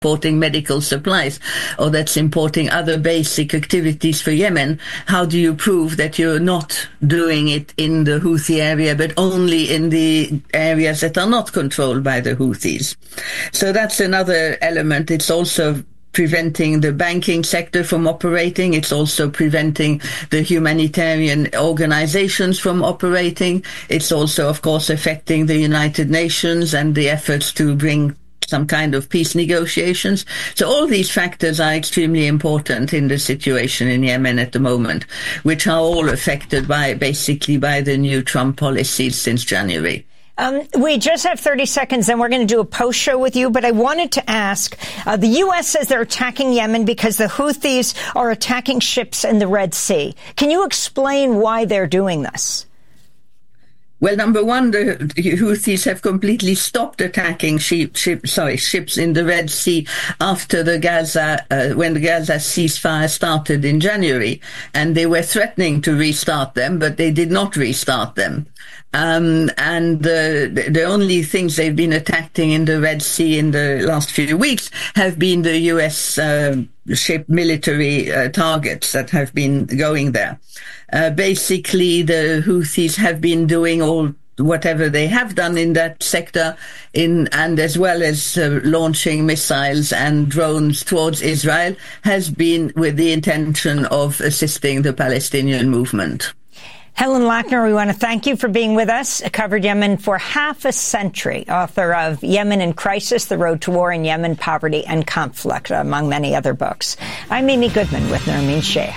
importing medical supplies or that's importing other basic activities for Yemen, how do you prove that you're not doing it in the Houthi area, but only in the areas that are not controlled by the Houthis? So that's another element. It's also preventing the banking sector from operating. It's also preventing the humanitarian organizations from operating. It's also, of course, affecting the United Nations and the efforts to bring some kind of peace negotiations. So all these factors are extremely important in the situation in Yemen at the moment, which are all affected basically by the new Trump policies since January. We just have 30 seconds, and we're going to do a post show with you. But I wanted to ask, the U.S. says they're attacking Yemen because the Houthis are attacking ships in the Red Sea. Can you explain why they're doing this? Well, number one, the Houthis have completely stopped attacking ships in the Red Sea after when the Gaza ceasefire started in January. And they were threatening to restart them, but they did not restart them. And the only things they've been attacking in the Red Sea in the last few weeks have been the U.S. Ship military targets that have been going there. Basically, the Houthis have been doing whatever they have done in that sector, and as well as launching missiles and drones towards Israel, has been with the intention of assisting the Palestinian movement. Helen Lackner, we want to thank you for being with us. Covered Yemen for half a century. Author of Yemen in Crisis, The Road to War in Yemen, Poverty and Conflict, among many other books. I'm Amy Goodman with Nermeen Sheikh.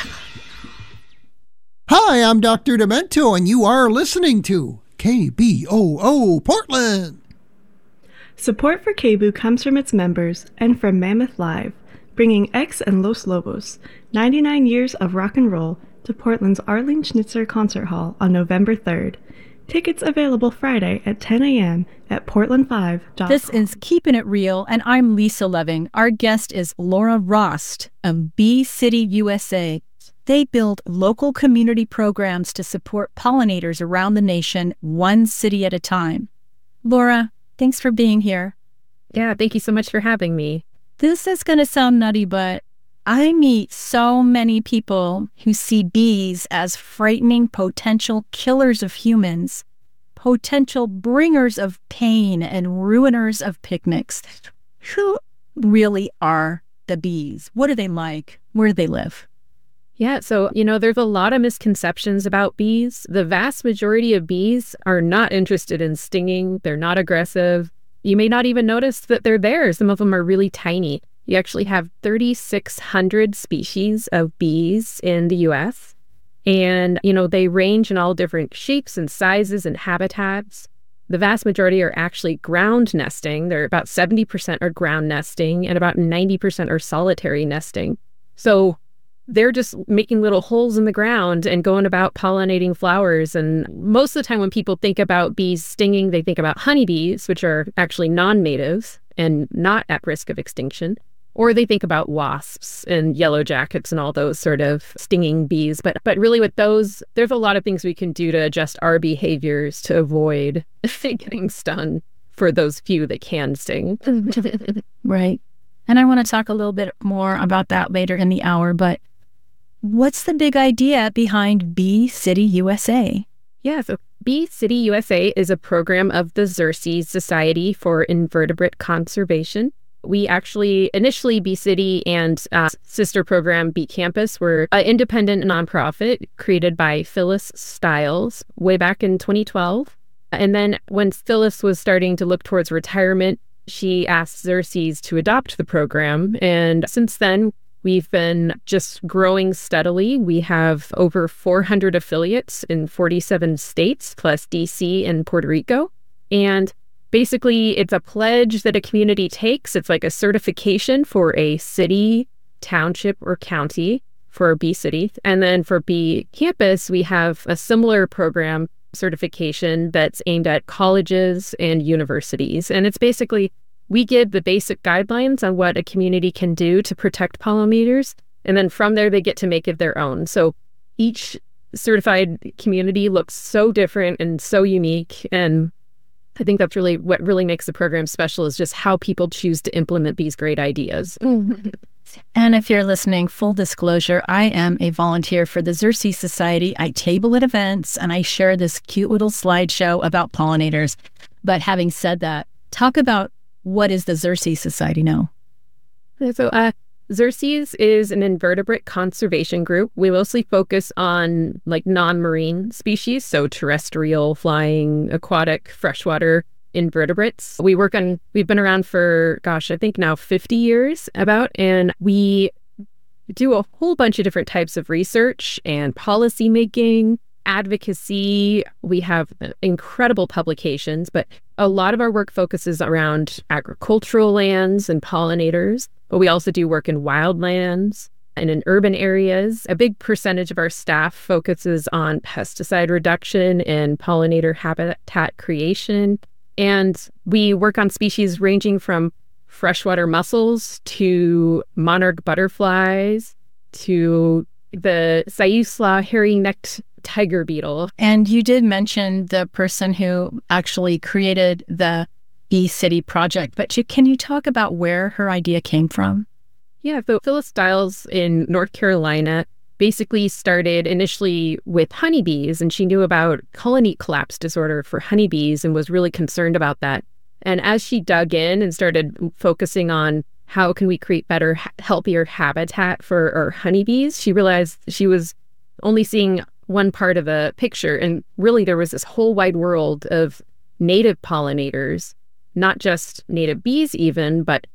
Hi, I'm Dr. Demento, and you are listening to KBOO Portland. Support for KBOO comes from its members and from Mammoth Live, bringing X and Los Lobos, 99 years of rock and roll, to Portland's Arlene Schnitzer Concert Hall on November 3rd. Tickets available Friday at 10 a.m. at portland5.com. This is Keeping It Real, and I'm Lisa Loving. Our guest is Laura Rost of Bee City USA. They build local community programs to support pollinators around the nation, one city at a time. Laura, thanks for being here. Yeah, thank you so much for having me. This is going to sound nutty, but I meet so many people who see bees as frightening potential killers of humans, potential bringers of pain and ruiners of picnics. Who really are the bees? What are they like? Where do they live? Yeah, so, there's a lot of misconceptions about bees. The vast majority of bees are not interested in stinging. They're not aggressive. You may not even notice that they're there. Some of them are really tiny. You actually have 3,600 species of bees in the U.S. And, they range in all different shapes and sizes and habitats. The vast majority are actually ground nesting. They're about 70% are ground nesting and about 90% are solitary nesting. So they're just making little holes in the ground and going about pollinating flowers. And most of the time when people think about bees stinging, they think about honeybees, which are actually non-natives and not at risk of extinction. Or they think about wasps and yellow jackets and all those sort of stinging bees. But really with those, there's a lot of things we can do to adjust our behaviors to avoid getting stung for those few that can sting. Right. And I want to talk a little bit more about that later in the hour. But what's the big idea behind Bee City USA? Yeah, so Bee City USA is a program of the Xerces Society for Invertebrate Conservation. We actually, initially, Bee City and sister program Bee Campus were an independent nonprofit created by Phyllis Stiles way back in 2012. And then when Phyllis was starting to look towards retirement, she asked Xerces to adopt the program. And since then, we've been just growing steadily. We have over 400 affiliates in 47 states, plus DC and Puerto Rico. And basically, it's a pledge that a community takes. It's like a certification for a city, township, or county for Bee City. And then for Bee Campus, we have a similar program certification that's aimed at colleges and universities. And it's basically, we give the basic guidelines on what a community can do to protect pollinators. And then from there, they get to make it their own. So each certified community looks so different and so unique. And I think that's really what really makes the program special, is just how people choose to implement these great ideas. And if you're listening, full disclosure, I am a volunteer for the Xerces Society. I table at events and I share this cute little slideshow about pollinators. But having said that, talk about what is the Xerces Society now? So Xerces is an invertebrate conservation group. We mostly focus on like non-marine species, so terrestrial, flying, aquatic, freshwater invertebrates. We've been around for, I think now 50 years and we do a whole bunch of different types of research and policy making, advocacy. We have incredible publications, but a lot of our work focuses around agricultural lands and pollinators, but we also do work in wildlands and in urban areas. A big percentage of our staff focuses on pesticide reduction and pollinator habitat creation. And we work on species ranging from freshwater mussels to monarch butterflies to the Siuslaw hairy-necked tiger beetle. And you did mention the person who actually created the Bee City project, but can you talk about where her idea came from? Yeah, so Phyllis Stiles in North Carolina basically started initially with honeybees, and she knew about colony collapse disorder for honeybees and was really concerned about that. And as she dug in and started focusing on how can we create better, healthier habitat for our honeybees, she realized she was only seeing one part of the picture. And really there was this whole wide world of native pollinators, not just native bees even, but,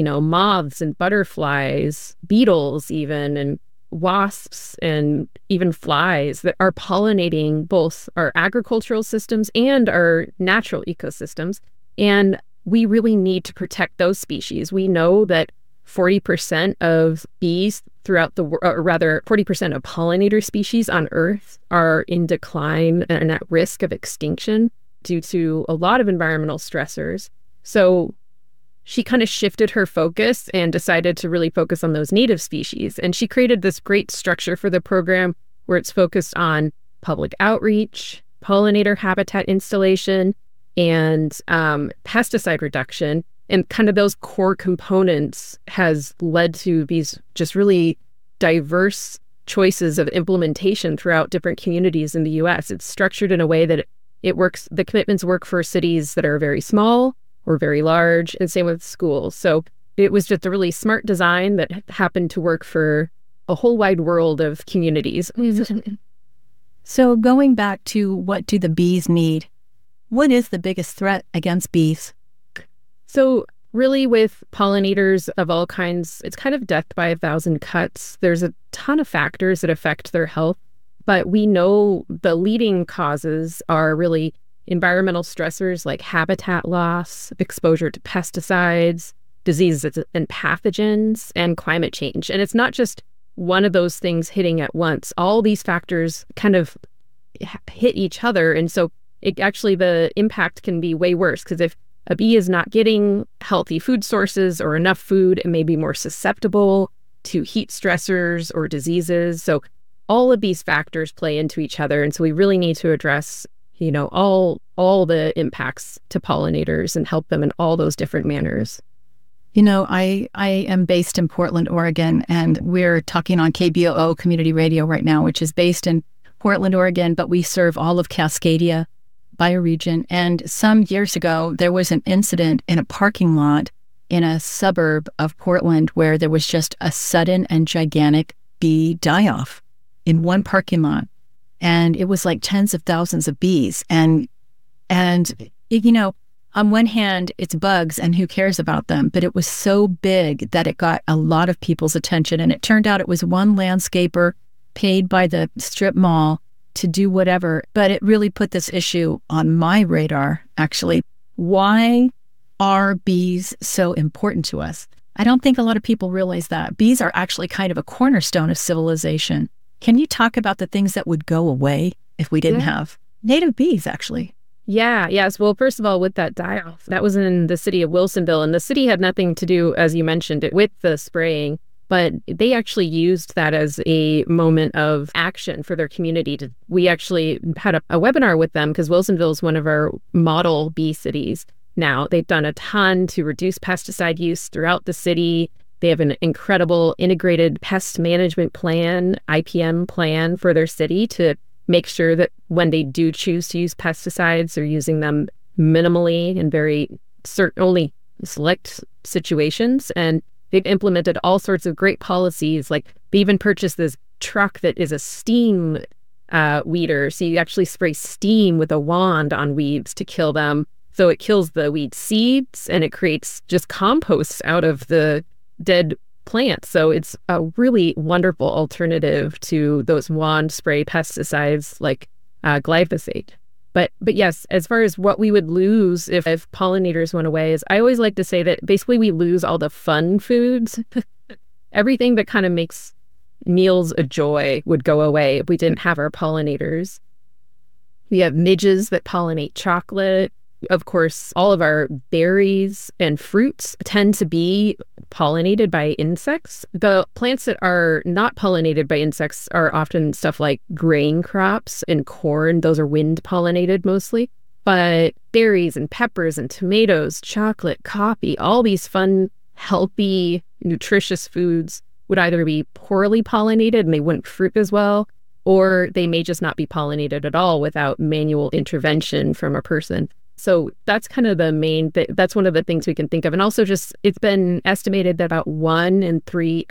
moths and butterflies, beetles even, and wasps and even flies that are pollinating both our agricultural systems and our natural ecosystems. And we really need to protect those species. We know that 40% of bees throughout the world, or rather 40% of pollinator species on Earth are in decline and at risk of extinction due to a lot of environmental stressors. So she kind of shifted her focus and decided to really focus on those native species. And she created this great structure for the program where it's focused on public outreach, pollinator habitat installation, and pesticide reduction. And kind of those core components has led to these just really diverse choices of implementation throughout different communities in the U.S. It's structured in a way that it works. The commitments work for cities that are very small or very large, and same with schools. So it was just a really smart design that happened to work for a whole wide world of communities. So going back to what do the bees need? What is the biggest threat against bees? So really with pollinators of all kinds, it's kind of death by 1,000 cuts. There's a ton of factors that affect their health, but we know the leading causes are really environmental stressors like habitat loss, exposure to pesticides, diseases and pathogens, and climate change. And it's not just one of those things hitting at once. All these factors kind of hit each other. And so the impact can be way worse, because if a bee is not getting healthy food sources or enough food, it may be more susceptible to heat stressors or diseases. So all of these factors play into each other. And so we really need to address all the impacts to pollinators and help them in all those different manners. I am based in Portland, Oregon, and we're talking on KBOO Community Radio right now, which is based in Portland, Oregon, but we serve all of Cascadia bioregion. And some years ago, there was an incident in a parking lot in a suburb of Portland where there was just a sudden and gigantic bee die-off in one parking lot. And it was like tens of thousands of bees. And on one hand, it's bugs and who cares about them? But it was so big that it got a lot of people's attention. And it turned out it was one landscaper paid by the strip mall to do whatever. But it really put this issue on my radar, actually. Why are bees so important to us? I don't think a lot of people realize that. Bees are actually kind of a cornerstone of civilization. Can you talk about the things that would go away if we didn't have native bees, actually? Yes. Well, first of all, with that die-off, that was in the city of Wilsonville, and the city had nothing to do, as you mentioned, with the spraying. but they actually used that as a moment of action for their community. We actually had a webinar with them because Wilsonville is one of our model bee cities now. They've done a ton to reduce pesticide use throughout the city. They have an incredible integrated pest management plan, IPM plan for their city to make sure that when they do choose to use pesticides, they're using them minimally in very only select situations. And they've implemented all sorts of great policies. Like they even purchased this truck that is a steam weeder. So you actually spray steam with a wand on weeds to kill them. So it kills the weed seeds and it creates just compost out of the dead plants. So it's a really wonderful alternative to those wand spray pesticides like glyphosate. But yes, as far as what we would lose if pollinators went away, is I always like to say that basically we lose all the fun foods. Everything that kind of makes meals a joy would go away if we didn't have our pollinators. We have midges that pollinate chocolate. Of course, all of our berries and fruits tend to be pollinated by insects. The plants that are not pollinated by insects are often stuff like grain crops and corn. Those are wind pollinated mostly. But berries and peppers and tomatoes, chocolate, coffee, all these fun, healthy, nutritious foods would either be poorly pollinated and they wouldn't fruit as well, or they may just not be pollinated at all without manual intervention from a person. So that's kind of the main that's one of the things we can think of. And also just, it's been estimated that about 1 in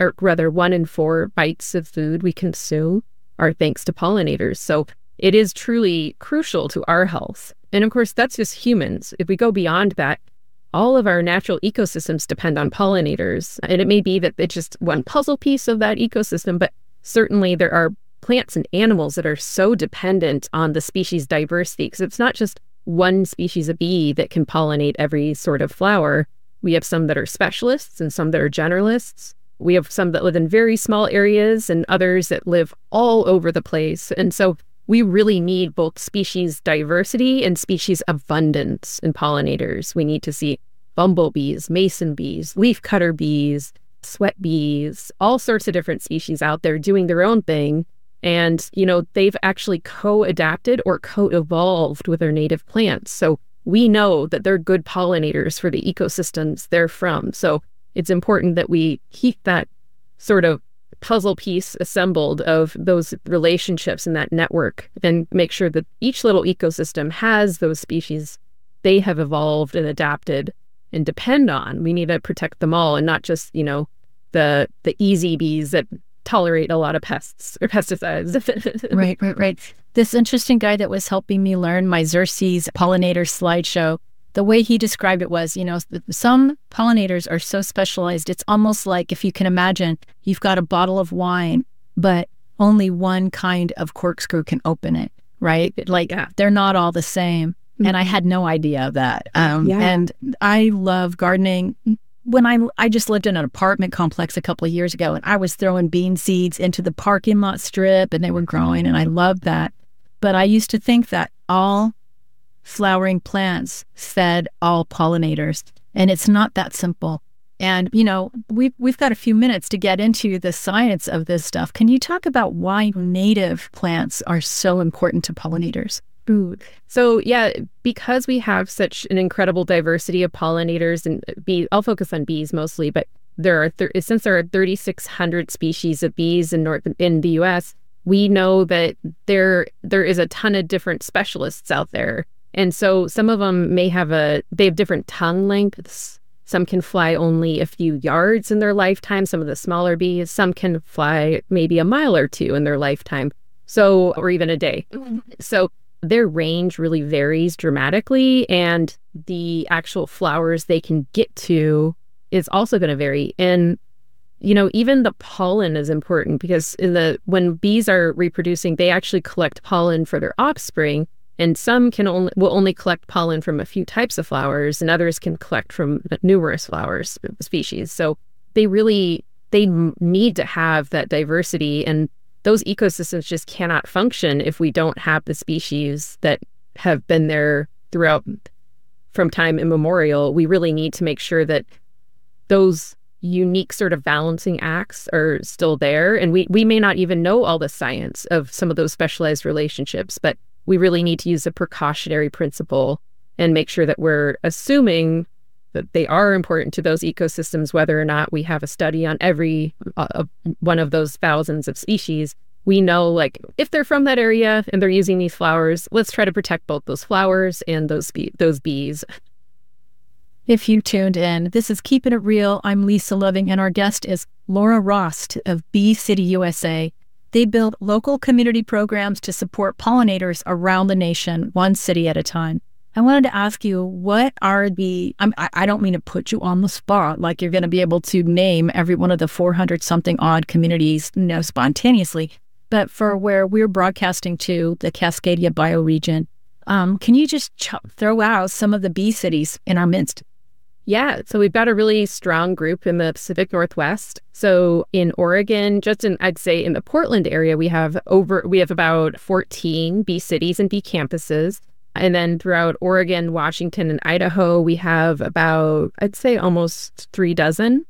4 bites of food we consume are thanks to pollinators. So it is truly crucial to our health. And of course, that's just humans. If we go beyond that, all of our natural ecosystems depend on pollinators. And it may be that it's just one puzzle piece of that ecosystem, but certainly there are plants and animals that are so dependent on the species diversity, because it's not just one species of bee that can pollinate every sort of flower. We have some that are specialists and some that are generalists. We have some that live in very small areas and others that live all over the place. And so we really need both species diversity and species abundance in pollinators. We need to see bumblebees, mason bees, leafcutter bees, sweat bees, all sorts of different species out there doing their own thing. And, they've actually co-adapted or co-evolved with their native plants. So we know that they're good pollinators for the ecosystems they're from. So it's important that we keep that sort of puzzle piece assembled of those relationships in that network and make sure that each little ecosystem has those species they have evolved and adapted and depend on. We need to protect them all and not just, the easy bees that tolerate a lot of pests or pesticides. Right. This interesting guy that was helping me learn my Xerces pollinator slideshow, the way he described it was, some pollinators are so specialized, it's almost like, if you can imagine, you've got a bottle of wine, but only one kind of corkscrew can open it, right? They're not all the same. Mm-hmm. And I had no idea of that. And I love gardening. When I just lived in an apartment complex a couple of years ago, and I was throwing bean seeds into the parking lot strip, and they were growing, and I loved that. But I used to think that all flowering plants fed all pollinators, and it's not that simple. And we've got a few minutes to get into the science of this stuff. Can you talk about why native plants are so important to pollinators? So because we have such an incredible diversity of pollinators and bees, I'll focus on bees mostly, but since there are 3,600 species of bees in the U.S., we know that there is a ton of different specialists out there. And so some of them they have different tongue lengths. Some can fly only a few yards in their lifetime. Some of the smaller bees, some can fly maybe a mile or two in their lifetime. Or even a day. So their range really varies dramatically, and the actual flowers they can get to is also going to vary. And, even the pollen is important because when bees are reproducing, they actually collect pollen for their offspring, and some will only collect pollen from a few types of flowers, and others can collect from numerous flowers species. So they need to have that diversity, and those ecosystems just cannot function if we don't have the species that have been there throughout from time immemorial. We really need to make sure that those unique sort of balancing acts are still there. And we may not even know all the science of some of those specialized relationships, but we really need to use a precautionary principle and make sure that we're assuming that they are important to those ecosystems, whether or not we have a study on every one of those thousands of species. We know, like, if they're from that area and they're using these flowers, let's try to protect both those flowers and those bees. If you tuned in, this is Keeping It Real. I'm Lisa Loving, and our guest is Laura Rost of Bee City USA. They build local community programs to support pollinators around the nation, one city at a time. I wanted to ask you, what are I don't mean to put you on the spot, like you're going to be able to name every one of the 400-something odd communities, spontaneously, but for where we're broadcasting to, the Cascadia bioregion, can you just throw out some of the bee cities in our midst? Yeah, so we've got a really strong group in the Pacific Northwest. So in Oregon, I'd say in the Portland area, we have about 14 bee cities and bee campuses. And then throughout Oregon, Washington, and Idaho, we have about, I'd say, almost 3 dozen.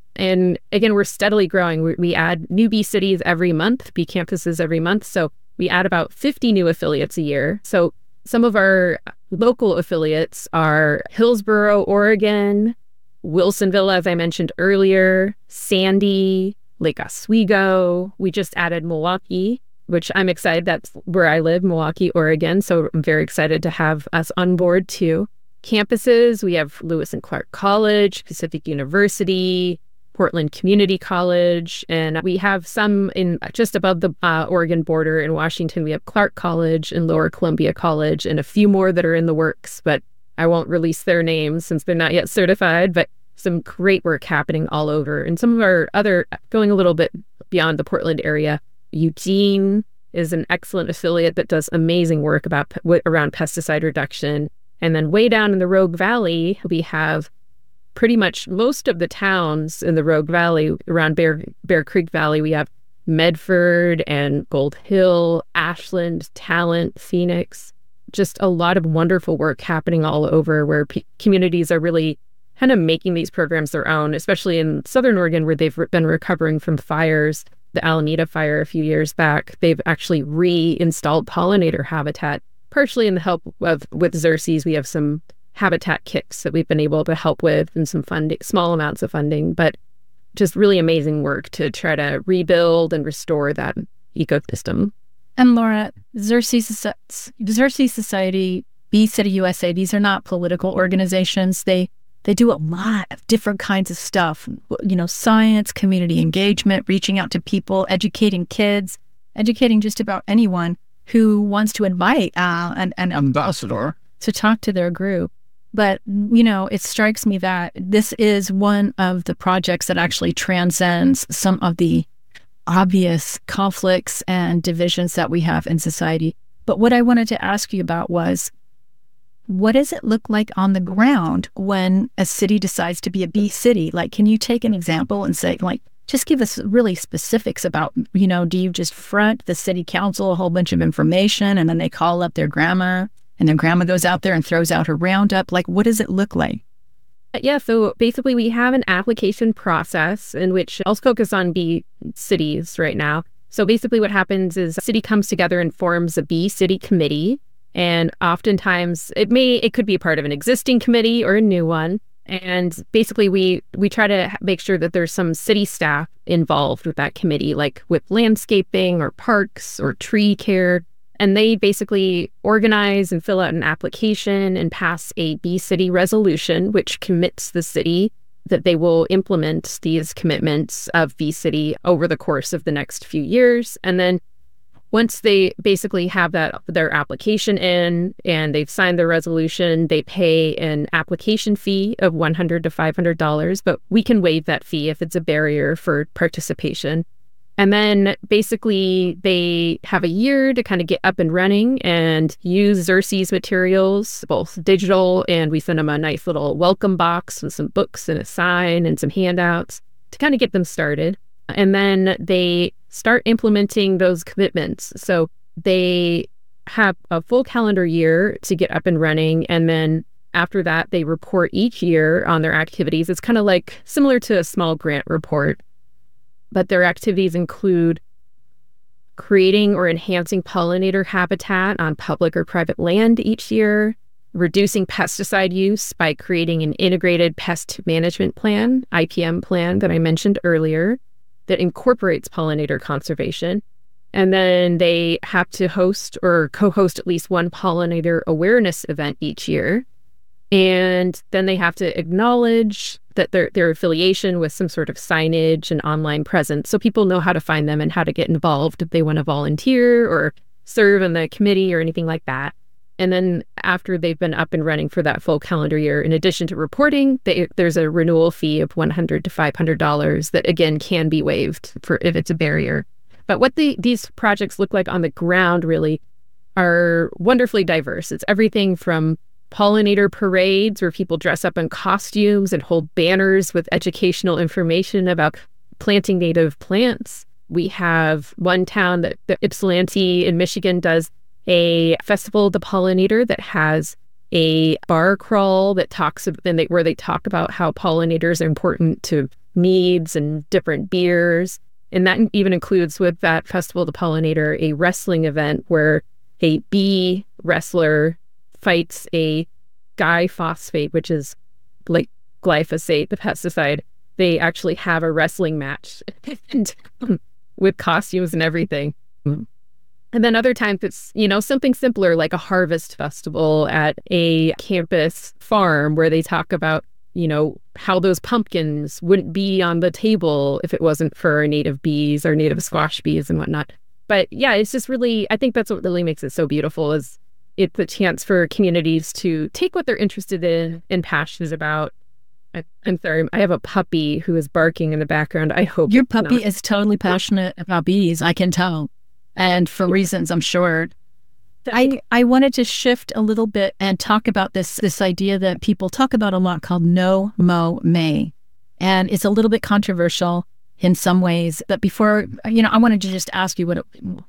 And again, we're steadily growing. We add new bee cities every month, bee campuses every month. So we add about 50 new affiliates a year. So some of our local affiliates are Hillsboro, Oregon, Wilsonville, as I mentioned earlier, Sandy, Lake Oswego. We just added Milwaukee, which I'm excited. That's where I live, Milwaukee, Oregon. So I'm very excited to have us on board too. Campuses, we have Lewis and Clark College, Pacific University, Portland Community College, and we have some in just above the Oregon border in Washington. We have Clark College and Lower Columbia College, and a few more that are in the works, but I won't release their names since they're not yet certified. But some great work happening all over. And some of our other, going a little bit beyond the Portland area, Eugene is an excellent affiliate that does amazing work around pesticide reduction. And then way down in the Rogue Valley, we have pretty much most of the towns in the Rogue Valley, around Bear Creek Valley. We have Medford and Gold Hill, Ashland, Talent, Phoenix. Just a lot of wonderful work happening all over where communities are really kind of making these programs their own, especially in Southern Oregon, where they've been recovering from fires. The Alameda fire a few years back, they've actually reinstalled pollinator habitat, partially in the help with Xerces. We have some habitat kicks that we've been able to help with and some funding, small amounts of funding, but just really amazing work to try to rebuild and restore that ecosystem. And Laura, Xerces Society, Bee City USA, these are not political organizations. They do a lot of different kinds of stuff, science, community engagement, reaching out to people, educating kids, educating just about anyone who wants to invite an ambassador to talk to their group. But, it strikes me that this is one of the projects that actually transcends some of the obvious conflicts and divisions that we have in society. But what I wanted to ask you about was, what does it look like on the ground when a city decides to be a bee city? Like, can you take an example and say, like, just give us really specifics about, do you just front the city council a whole bunch of information and then they call up their grandma and their grandma goes out there and throws out her roundup? Like, what does it look like? Yeah, so basically we have an application process in which I'll focus on bee cities right now. So basically what happens is a city comes together and forms a bee city committee. And oftentimes it could be a part of an existing committee or a new one. And basically we try to make sure that there's some city staff involved with that committee, like with landscaping or parks or tree care. And they basically organize and fill out an application and pass a bee city resolution, which commits the city that they will implement these commitments of bee city over the course of the next few years. And then once they basically have their application in and they've signed their resolution, they pay an application fee of $100 to $500, but we can waive that fee if it's a barrier for participation. And then basically they have a year to kind of get up and running and use Xerces materials, both digital, and we send them a nice little welcome box with some books and a sign and some handouts to kind of get them started. And then they start implementing those commitments. So they have a full calendar year to get up and running. And then after that, they report each year on their activities. It's kind of like similar to a small grant report, but their activities include creating or enhancing pollinator habitat on public or private land each year, reducing pesticide use by creating an integrated pest management plan, IPM plan that I mentioned earlier, that incorporates pollinator conservation. And then they have to host or co-host at least one pollinator awareness event each year. And then they have to acknowledge that their affiliation with some sort of signage and online presence, so people know how to find them and how to get involved if they want to volunteer or serve in the committee or anything like that. And then after they've been up and running for that full calendar year, in addition to reporting, there's a renewal fee of $100 to $500 that, again, can be waived for if it's a barrier. But what these projects look like on the ground really are wonderfully diverse. It's everything from pollinator parades where people dress up in costumes and hold banners with educational information about planting native plants. We have one town that Ypsilanti in Michigan does a Festival of the Pollinator that has a bar crawl that where they talk about how pollinators are important to meads and different beers. And that even includes, with that Festival of the Pollinator, a wrestling event where a bee wrestler fights a glyphosate, which is like glyphosate, the pesticide. They actually have a wrestling match and, with costumes and everything. And then other times it's, something simpler like a harvest festival at a campus farm where they talk about, how those pumpkins wouldn't be on the table if it wasn't for native bees or native squash bees and whatnot. But yeah, it's just really, I think that's what really makes it so beautiful, is it's a chance for communities to take what they're interested in and passionate about. I'm sorry, I have a puppy who is barking in the background. I hope your puppy is totally passionate about bees. I can tell. And for reasons, I'm sure. I wanted to shift a little bit and talk about this idea that people talk about a lot called No Mow May. And it's a little bit controversial in some ways. But before, I wanted to just ask you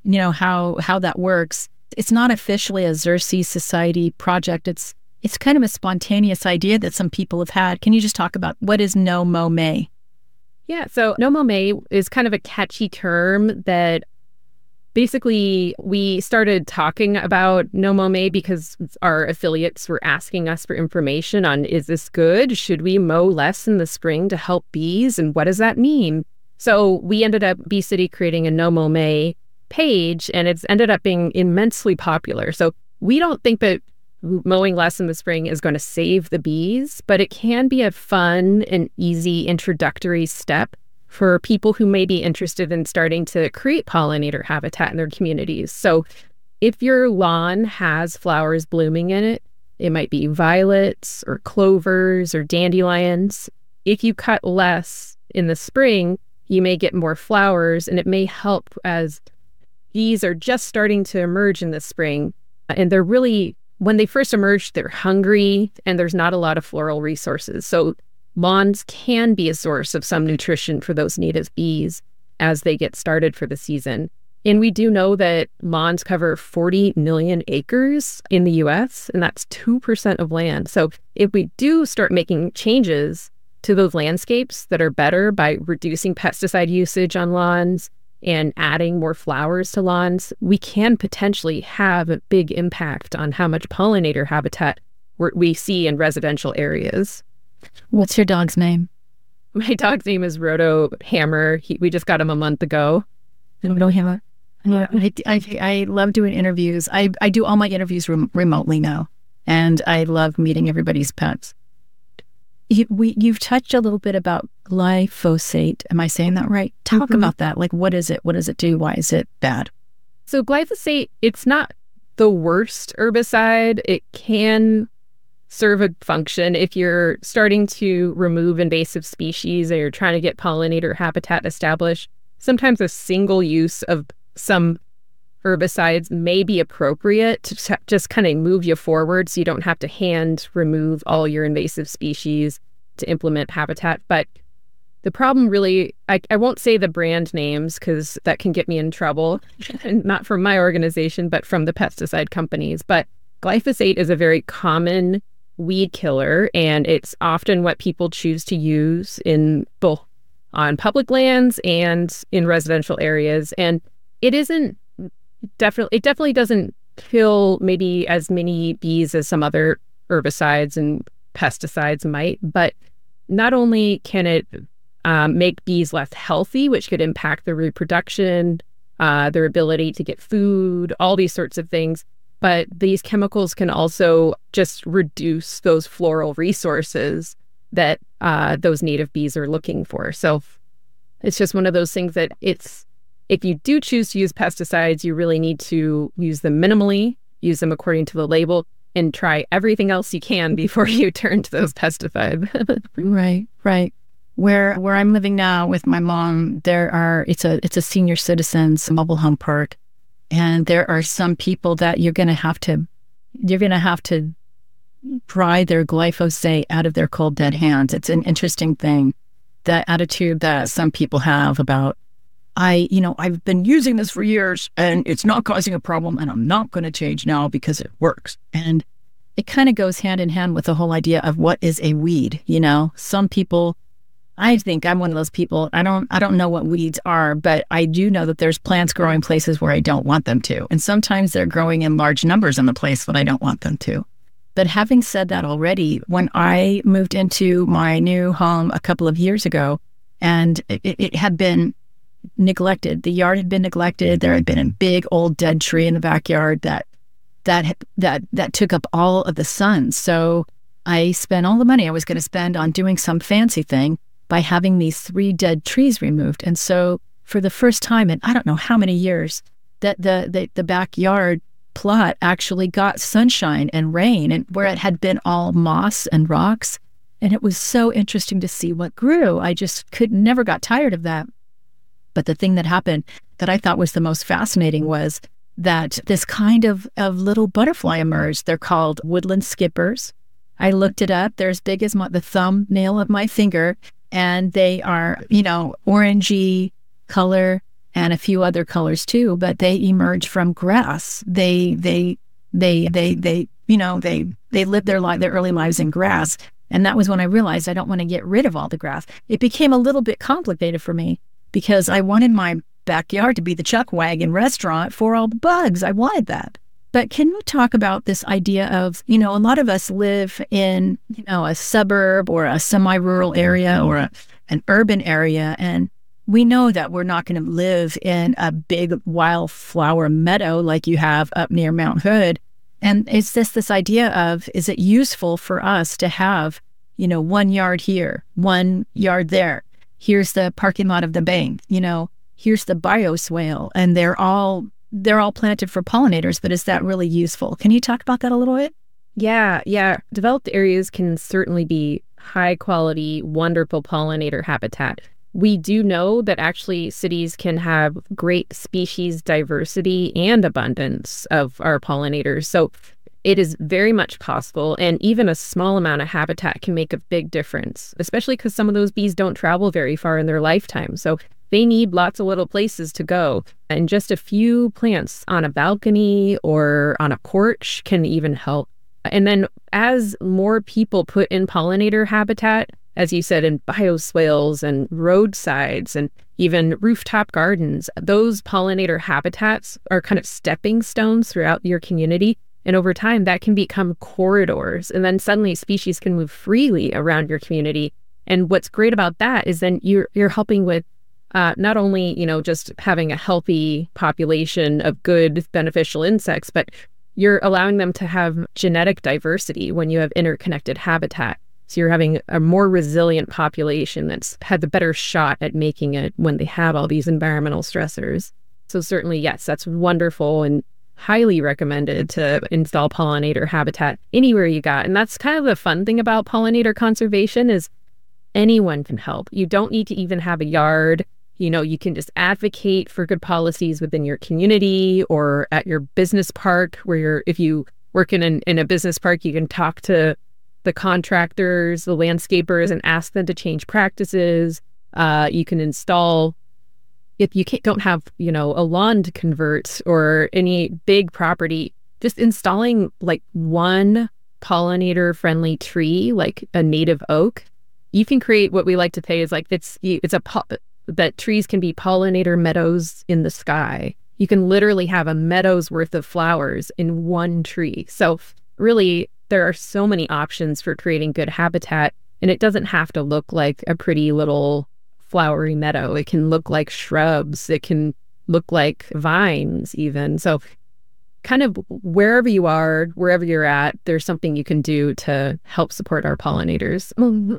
how that works. It's not officially a Xerces Society project. It's kind of a spontaneous idea that some people have had. Can you just talk about what is No Mow May? Yeah, so No Mow May is kind of a catchy term that basically we started talking about No Mow May because our affiliates were asking us for information on, is this good? Should we mow less in the spring to help bees? And what does that mean? So we ended up, Bee City, creating a No Mow May page, and it's ended up being immensely popular. So we don't think that mowing less in the spring is going to save the bees, but it can be a fun and easy introductory step for people who may be interested in starting to create pollinator habitat in their communities. So if your lawn has flowers blooming in it, it might be violets or clovers or dandelions. If you cut less in the spring, you may get more flowers, and it may help as bees are just starting to emerge in the spring. And they're really, when they first emerge, they're hungry and there's not a lot of floral resources. So lawns can be a source of some nutrition for those native bees as they get started for the season. And we do know that lawns cover 40 million acres in the US, and that's 2% of land. So if we do start making changes to those landscapes that are better by reducing pesticide usage on lawns and adding more flowers to lawns, we can potentially have a big impact on how much pollinator habitat we see in residential areas. What's your dog's name? My dog's name is Roto Hammer. We just got him a month ago. Roto Hammer. I love doing interviews. I do all my interviews remotely now, and I love meeting everybody's pets. You've touched a little bit about glyphosate. Am I saying that right? Talk about that. Like, what is it? What does it do? Why is it bad? So glyphosate, it's not the worst herbicide. It can serve a function if you're starting to remove invasive species or you're trying to get pollinator habitat established. Sometimes a single use of some herbicides may be appropriate to just kind of move you forward so you don't have to hand remove all your invasive species to implement habitat. But the problem really, I won't say the brand names because that can get me in trouble, not from my organization, but from the pesticide companies. But glyphosate is a very common weed killer, and it's often what people choose to use in both on public lands and in residential areas. And it definitely doesn't kill maybe as many bees as some other herbicides and pesticides might, but not only can it make bees less healthy, which could impact their reproduction, their ability to get food, all these sorts of things, but these chemicals can also just reduce those floral resources that those native bees are looking for. So it's just one of those things that if you do choose to use pesticides, you really need to use them minimally, use them according to the label, and try everything else you can before you turn to those pesticides. Right. Where I'm living now with my mom, it's a senior citizens mobile home park, and there are some people that you're gonna have to pry their glyphosate out of their cold dead hands. It's an interesting thing, the attitude that some people have about, I've been using this for years and it's not causing a problem, and I'm not going to change now because it works. And it kind of goes hand in hand with the whole idea of what is a weed. Some people, I think I'm one of those people. I don't know what weeds are, but I do know that there's plants growing places where I don't want them to. And sometimes they're growing in large numbers in the place that I don't want them to. But having said that already, when I moved into my new home a couple of years ago, and it had been neglected, the yard had been neglected. There had been a big old dead tree in the backyard that took up all of the sun. So I spent all the money I was going to spend on doing some fancy thing by having these 3 dead trees removed. And so for the first time in I don't know how many years, that the backyard plot actually got sunshine and rain, and where it had been all moss and rocks. And it was so interesting to see what grew. I just never got tired of that. But the thing that happened that I thought was the most fascinating was that this kind of little butterfly emerged. They're called woodland skippers. I looked it up. They're as big as the thumbnail of my finger, and they are, orangey color and a few other colors too, but they emerge from grass. They live their early lives in grass. And that was when I realized I don't want to get rid of all the grass. It became a little bit complicated for me because I wanted my backyard to be the Chuck Wagon restaurant for all the bugs. I wanted that. But can you talk about this idea of, a lot of us live in, a suburb or a semi-rural area or an urban area, and we know that we're not going to live in a big wildflower meadow like you have up near Mount Hood. And it's this idea of, is it useful for us to have, 1 yard here, 1 yard there? Here's the parking lot of the bank, here's the bioswale, and they're all planted for pollinators, but is that really useful? Can you talk about that a little bit? Yeah. Developed areas can certainly be high quality, wonderful pollinator habitat. We do know that actually cities can have great species diversity and abundance of our pollinators. So it is very much possible, and even a small amount of habitat can make a big difference, especially because some of those bees don't travel very far in their lifetime. So they need lots of little places to go. And just a few plants on a balcony or on a porch can even help. And then as more people put in pollinator habitat, as you said, in bioswales and roadsides and even rooftop gardens, those pollinator habitats are kind of stepping stones throughout your community. And over time, that can become corridors. And then suddenly species can move freely around your community. And what's great about that is then you're helping with not only, just having a healthy population of good beneficial insects, but you're allowing them to have genetic diversity when you have interconnected habitat. So you're having a more resilient population that's had the better shot at making it when they have all these environmental stressors. So certainly, yes, that's wonderful and highly recommended to install pollinator habitat anywhere you got. And that's kind of the fun thing about pollinator conservation is anyone can help. You don't need to even have a yard. You can just advocate for good policies within your community or at your business park if you work in a business park, you can talk to the contractors, the landscapers, and ask them to change practices. You can install, if you don't have, a lawn to convert or any big property, just installing like one pollinator-friendly tree, like a native oak, you can create what we like to say is like that trees can be pollinator meadows in the sky. You can literally have a meadow's worth of flowers in one tree. So really, there are so many options for creating good habitat, and it doesn't have to look like a pretty little flowery meadow. It can look like shrubs. It can look like vines even. So kind of wherever you are, wherever you're at, there's something you can do to help support our pollinators.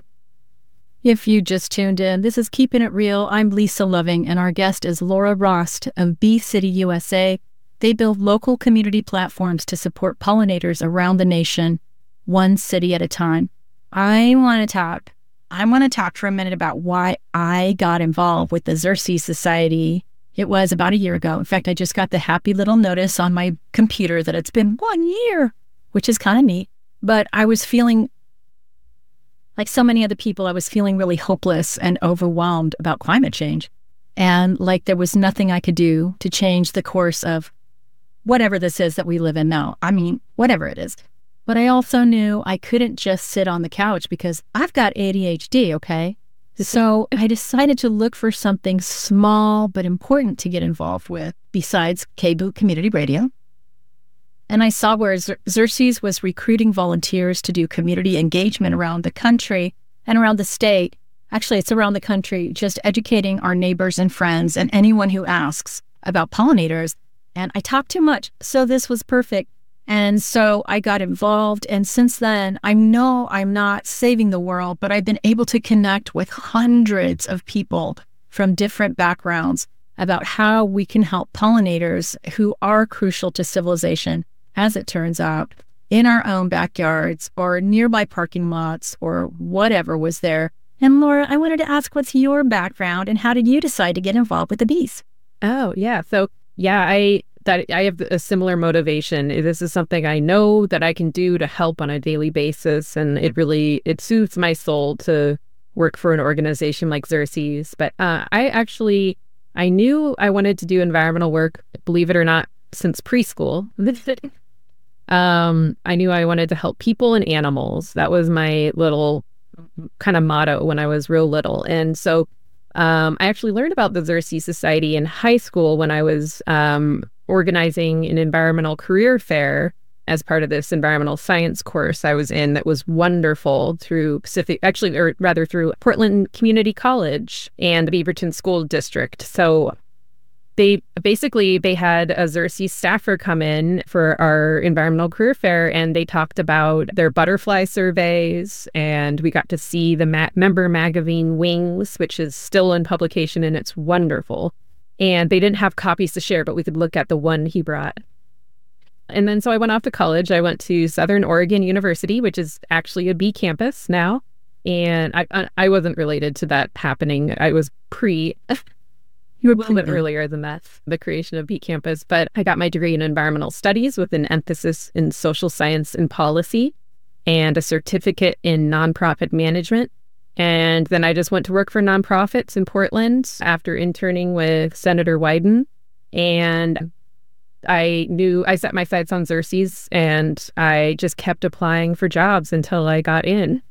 If you just tuned in, this is Keeping It Real. I'm Lisa Loving, and our guest is Laura Rost of Bee City USA. They build local community platforms to support pollinators around the nation, one city at a time. I want to talk for a minute about why I got involved with the Xerces Society. It was about a year ago. In fact, I just got the happy little notice on my computer that it's been 1 year, which is kind of neat. But I was feeling, like so many other people, I was feeling really hopeless and overwhelmed about climate change. And like there was nothing I could do to change the course of whatever this is that we live in now. I mean, whatever it is. But I also knew I couldn't just sit on the couch because I've got ADHD, okay? So I decided to look for something small but important to get involved with besides KBOO Community Radio. And I saw where Xerces was recruiting volunteers to do community engagement around the country and around the state. Actually, it's around the country, just educating our neighbors and friends and anyone who asks about pollinators. And I talk too much, so this was perfect. And so I got involved. And since then, I know I'm not saving the world, but I've been able to connect with hundreds of people from different backgrounds about how we can help pollinators who are crucial to civilization, as it turns out, in our own backyards or nearby parking lots or whatever was there. And Laura, I wanted to ask, what's your background and how did you decide to get involved with the bees? Oh, yeah. So, yeah, I have a similar motivation. This is something I know that I can do to help on a daily basis. And it soothes my soul to work for an organization like Xerces. But I knew I wanted to do environmental work, believe it or not, since preschool. I knew I wanted to help people and animals. That was my little kind of motto when I was real little. And so I actually learned about the Xerces Society in high school when I was organizing an environmental career fair as part of this environmental science course I was in that was wonderful through through Portland Community College and the Beaverton School District. So they had a Xerces staffer come in for our environmental career fair, and they talked about their butterfly surveys, and we got to see the member magazine Wings, which is still in publication, and it's wonderful. And they didn't have copies to share, but we could look at the one he brought. And then so I went off to college. I went to Southern Oregon University, which is actually a bee campus now. And I wasn't related to that happening. I was you were a little bit earlier than that, the creation of Bee Campus. But I got my degree in environmental studies with an emphasis in social science and policy and a certificate in nonprofit management. And then I just went to work for nonprofits in Portland after interning with Senator Wyden. And I set my sights on Xerces, and I just kept applying for jobs until I got in.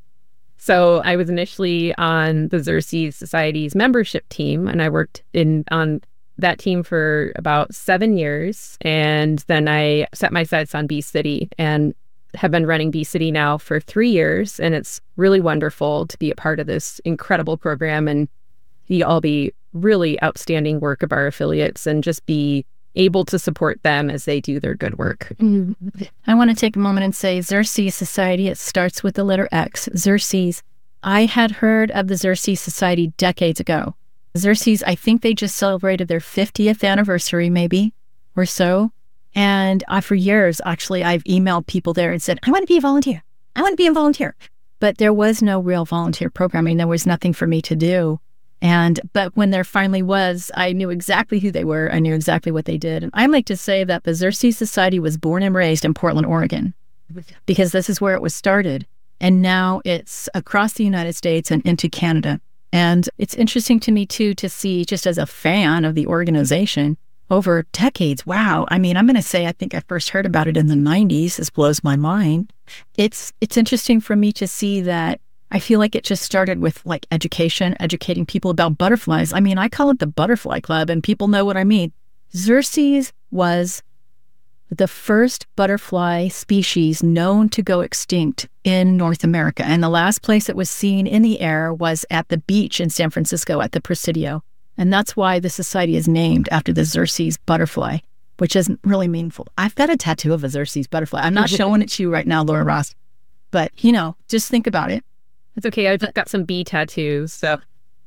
So I was initially on the Xerces Society's membership team, and I worked on that team for about 7 years. And then I set my sights on Bee City and have been running Bee City now for 3 years. And it's really wonderful to be a part of this incredible program and see all the really outstanding work of our affiliates and just be able to support them as they do their good work. I want to take a moment and say Xerces Society, it starts with the letter X, Xerces. I had heard of the Xerces Society decades ago. Xerces, I think they just celebrated their 50th anniversary maybe, or so. And for years, actually, I've emailed people there and said, I want to be a volunteer. I want to be a volunteer. But there was no real volunteer programming. There was nothing for me to do. But when there finally was, I knew exactly who they were. I knew exactly what they did. And I like to say that the Xerces Society was born and raised in Portland, Oregon, because this is where it was started. And now it's across the United States and into Canada. And it's interesting to me, too, to see, just as a fan of the organization, over decades. Wow. I mean, I'm going to say I think I first heard about it in the 90s. This blows my mind. It's interesting for me to see that. I feel like it just started with like educating people about butterflies. I mean, I call it the Butterfly Club, and people know what I mean. Xerces was the first butterfly species known to go extinct in North America. And the last place it was seen in the air was at the beach in San Francisco at the Presidio. And that's why the society is named after the Xerces butterfly, which isn't really meaningful. I've got a tattoo of a Xerces butterfly. I'm not showing it to you right now, Laura Ross, but just think about it. It's okay. I've got some bee tattoos, so.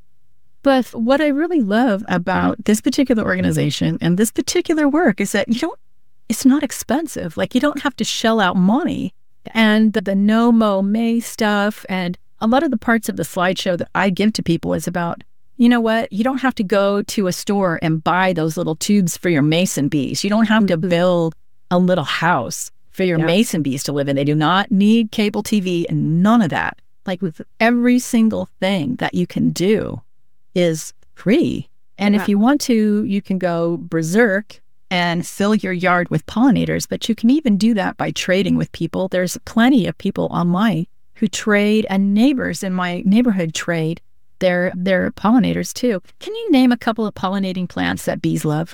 But what I really love about this particular organization and this particular work is that it's not expensive. Like, you don't have to shell out money. And the no mow May stuff and a lot of the parts of the slideshow that I give to people is about, you know what? You don't have to go to a store and buy those little tubes for your mason bees. You don't have to build a little house for your mason bees to live in. They do not need cable TV and none of that. Like, with every single thing that you can do is free. And if you want to, you can go berserk and fill your yard with pollinators, but you can even do that by trading with people. There's plenty of people online who trade, and neighbors in my neighborhood trade their pollinators too. Can you name a couple of pollinating plants that bees love?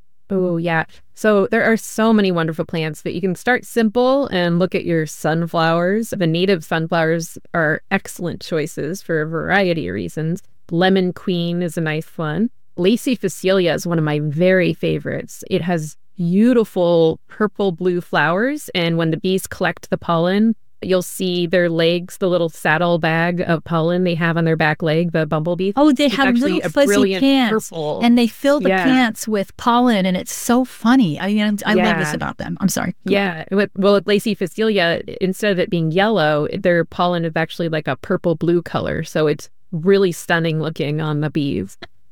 Oh, yeah. So there are so many wonderful plants that you can start simple and look at your sunflowers. The native sunflowers are excellent choices for a variety of reasons. Lemon Queen is a nice one. Lacy Phacelia is one of my very favorites. It has beautiful purple-blue flowers, and when the bees collect the pollen, you'll see their legs, the little saddle bag of pollen they have on their back leg, the bumblebee. Oh, they have little fuzzy pants, purple. And they fill the pants with pollen, and it's so funny. I mean, I love this about them. I'm sorry. Yeah. Well, with Lacy Phacelia, instead of it being yellow, their pollen is actually like a purple-blue color, so it's really stunning looking on the bees.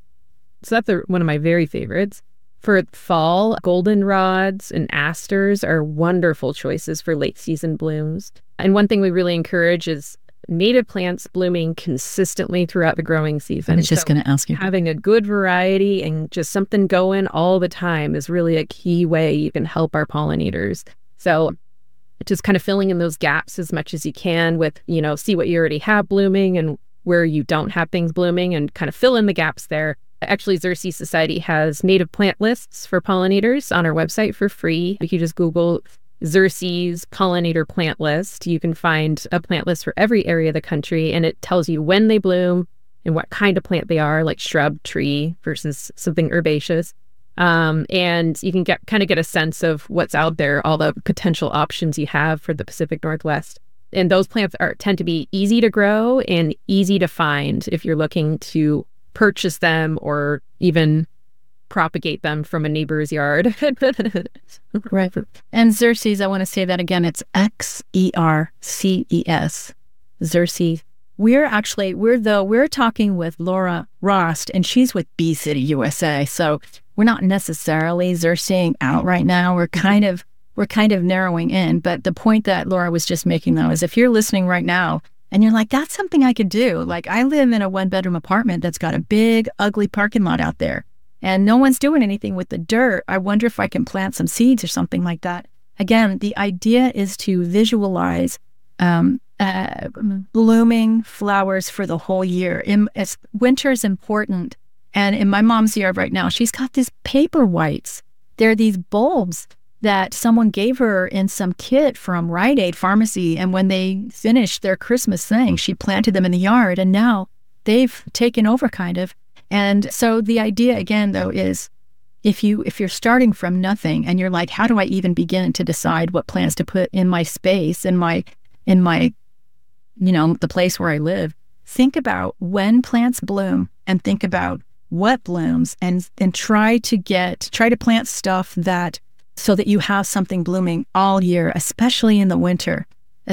So that's one of my very favorites. For fall, goldenrods and asters are wonderful choices for late season blooms. And one thing we really encourage is native plants blooming consistently throughout the growing season. I was just going to ask you. Having a good variety and just something going all the time is really a key way you can help our pollinators. So just kind of filling in those gaps as much as you can with, see what you already have blooming and where you don't have things blooming, and kind of fill in the gaps there. Actually, Xerces Society has native plant lists for pollinators on our website for free. If you just Google Xerces pollinator plant list, you can find a plant list for every area of the country, and it tells you when they bloom and what kind of plant they are, like shrub, tree versus something herbaceous. And you can get a sense of what's out there, all the potential options you have for the Pacific Northwest. And those plants tend to be easy to grow and easy to find if you're looking to purchase them or even propagate them from a neighbor's yard. Right. And Xerces, I want to say that again, it's Xerces, Xerces. We're talking with Laura Rost, and she's with Bee City USA. So we're not necessarily Xercing out right now. We're kind of narrowing in. But the point that Laura was just making, though, is if you're listening right now and you're like, that's something I could do. Like, I live in a 1-bedroom apartment that's got a big, ugly parking lot out there, and no one's doing anything with the dirt. I wonder if I can plant some seeds or something like that. Again, the idea is to visualize blooming flowers for the whole year. Winter is important. And in my mom's yard right now, she's got these paper whites. They're these bulbs that someone gave her in some kit from Rite Aid Pharmacy. And when they finished their Christmas thing, she planted them in the yard, and now they've taken over kind of. And so the idea again, though, is if you're starting from nothing and you're like, how do I even begin to decide what plants to put in my space, in my the place where I live, think about when plants bloom and think about what blooms and try to plant stuff that so that you have something blooming all year, especially in the winter.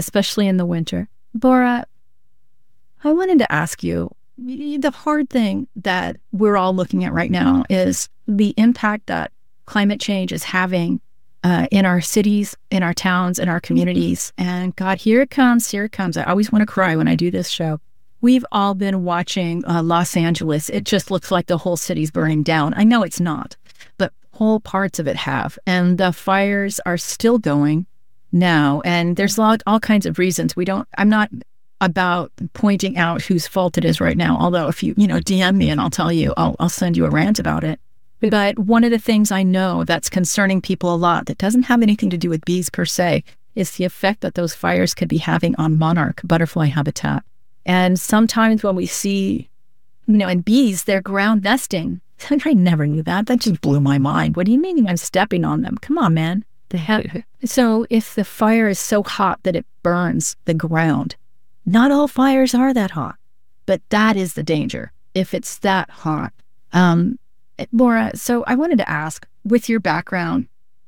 Laura, I wanted to ask you, the hard thing that we're all looking at right now is the impact that climate change is having in our cities, in our towns, in our communities. And God, here it comes. I always want to cry when I do this show. We've all been watching Los Angeles. It just looks like the whole city's burning down. I know it's not, but whole parts of it have. And the fires are still going now. And there's all kinds of reasons. I'm not about pointing out whose fault it is right now. Although if you DM me and I'll tell you, I'll send you a rant about it. But one of the things I know that's concerning people a lot that doesn't have anything to do with bees per se is the effect that those fires could be having on monarch butterfly habitat. And sometimes when we see, in bees, they're ground nesting. I never knew that. That just blew my mind. What do you mean I'm stepping on them? Come on, man. So if the fire is so hot that it burns the ground, not all fires are that hot, but that is the danger if it's that hot. Laura, so I wanted to ask, with your background,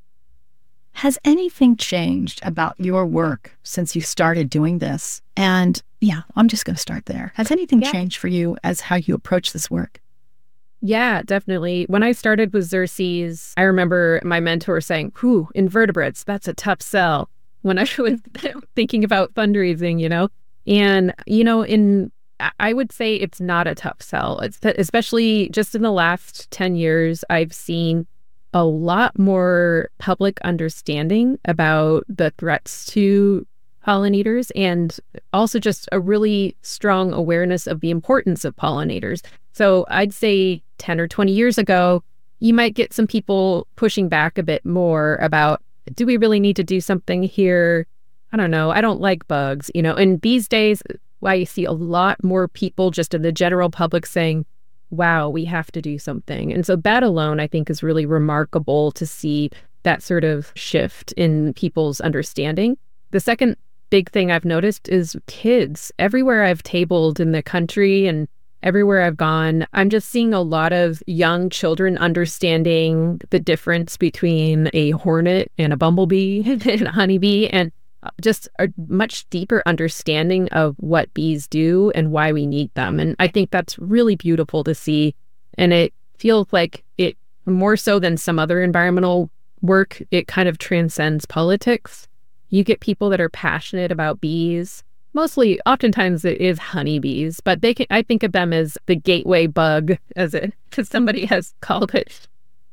has anything changed about your work since you started doing this? And yeah, I'm just going to start there. Has anything changed for you as how you approach this work? Yeah, definitely. When I started with Xerces, I remember my mentor saying, invertebrates, that's a tough sell. When I was thinking about fundraising, And, I would say it's not a tough sell. It's especially just in the last 10 years, I've seen a lot more public understanding about the threats to pollinators and also just a really strong awareness of the importance of pollinators. So I'd say 10 or 20 years ago, you might get some people pushing back a bit more about, do we really need to do something here? I don't know. I don't like bugs, And these days, I see a lot more people just in the general public saying, wow, we have to do something. And so that alone, I think, is really remarkable to see that sort of shift in people's understanding. The second big thing I've noticed is kids. Everywhere I've tabled in the country and everywhere I've gone, I'm just seeing a lot of young children understanding the difference between a hornet and a bumblebee and a honeybee, and just a much deeper understanding of what bees do and why we need them. And I think that's really beautiful to see. And it feels like it, more so than some other environmental work, it kind of transcends politics. You get people that are passionate about bees. Oftentimes it is honeybees, but I think of them as the gateway bug, as somebody has called it.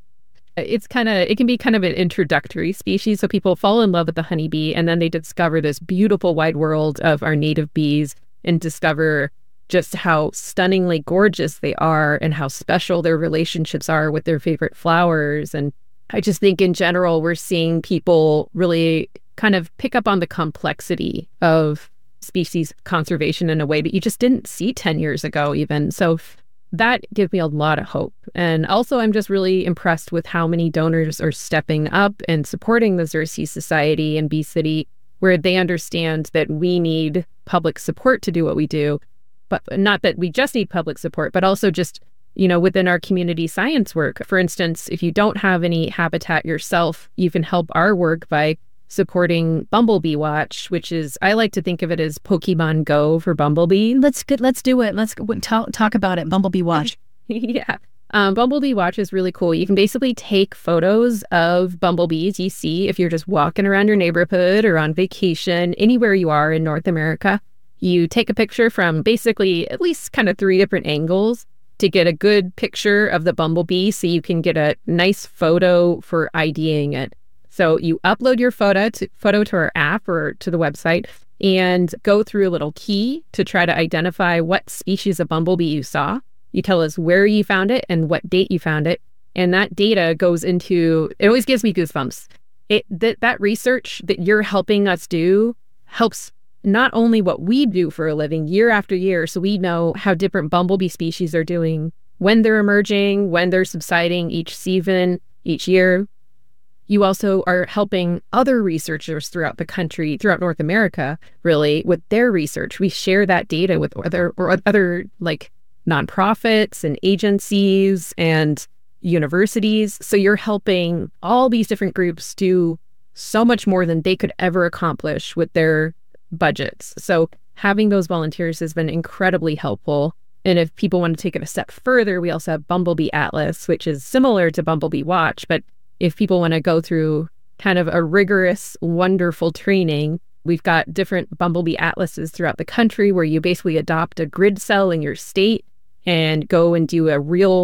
It can be kind of an introductory species. So people fall in love with the honeybee and then they discover this beautiful wide world of our native bees and discover just how stunningly gorgeous they are and how special their relationships are with their favorite flowers. And I just think in general, we're seeing people really kind of pick up on the complexity of species conservation in a way that you just didn't see 10 years ago even. So that gives me a lot of hope. And also, I'm just really impressed with how many donors are stepping up and supporting the Xerces Society and Bee City, where they understand that we need public support to do what we do. But not that we just need public support, but also just, within our community science work. For instance, if you don't have any habitat yourself, you can help our work by supporting Bumblebee Watch, which is, I like to think of it as Pokemon Go for bumblebee. Let's do it. Let's talk about it. Bumblebee Watch. Yeah. Bumblebee Watch is really cool. You can basically take photos of bumblebees you see if you're just walking around your neighborhood or on vacation, anywhere you are in North America. You take a picture from basically at least kind of 3 different angles to get a good picture of the bumblebee so you can get a nice photo for IDing it. So you upload your photo to our app or to the website and go through a little key to try to identify what species of bumblebee you saw. You tell us where you found it and what date you found it. And that data goes into, it always gives me goosebumps. That research that you're helping us do helps not only what we do for a living year after year, so we know how different bumblebee species are doing, when they're emerging, when they're subsiding each season, each year. You also are helping other researchers throughout the country, throughout North America, really, with their research. We share that data with other like nonprofits and agencies and universities. So you're helping all these different groups do so much more than they could ever accomplish with their budgets. So having those volunteers has been incredibly helpful. And if people want to take it a step further, we also have Bumblebee Atlas, which is similar to Bumblebee Watch, but if people want to go through kind of a rigorous, wonderful training, we've got different Bumblebee Atlases throughout the country where you basically adopt a grid cell in your state and go and do a real